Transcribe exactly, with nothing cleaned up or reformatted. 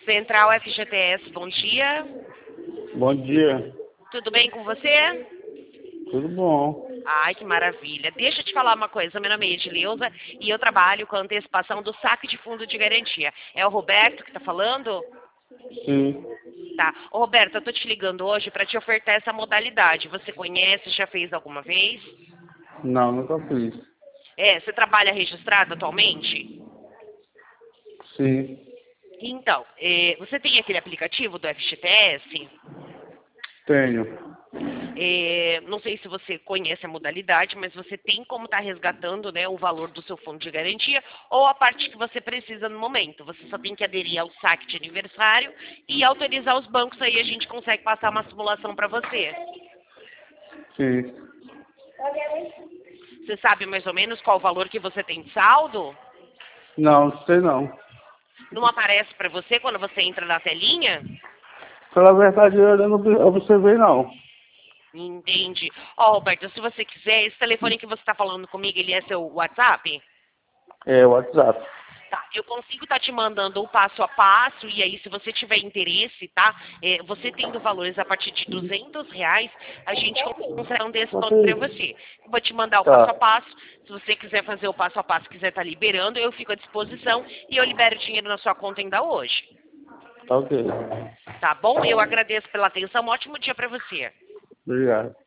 Central F G T S, bom dia. Bom dia. Tudo bem com você? Tudo bom? Ai, que maravilha. Deixa eu te falar uma coisa. Meu nome é Edileuza e eu trabalho com a antecipação do saque de fundo de garantia. É o Roberto que está falando? Sim. Tá. Ô, Roberto, eu tô te ligando hoje para te ofertar essa modalidade. Você conhece, já fez alguma vez? Não, nunca fiz. É, você trabalha registrado atualmente? Sim. Então, é, você tem aquele aplicativo do F G T S? Tenho. É, não sei se você conhece a modalidade, mas você tem como estar resgatando, né, o valor do seu fundo de garantia ou a parte que você precisa no momento. Você só tem que aderir ao saque de aniversário e autorizar os bancos, aí a gente consegue passar uma simulação para você. Sim. Você sabe mais ou menos qual o valor que você tem de saldo? Não, sei não. Não aparece para você quando você entra na telinha? Pela verdade, eu não observei não. Entende. Ó, Roberto, se você quiser, esse telefone que você está falando comigo, ele é seu WhatsApp? É, o WhatsApp. Tá, eu consigo estar te mandando o passo a passo, e aí se você tiver interesse, tá? É, você tendo valores a partir de duzentos reais, a gente consegue um desconto para você. Eu vou te mandar o passo a Tá. passo. Se você quiser fazer o passo a passo, quiser estar liberando, eu fico à disposição e eu libero o dinheiro na sua conta ainda hoje. Tá ok. Tá bom? Eu agradeço pela atenção. Um ótimo dia para você. Obrigado.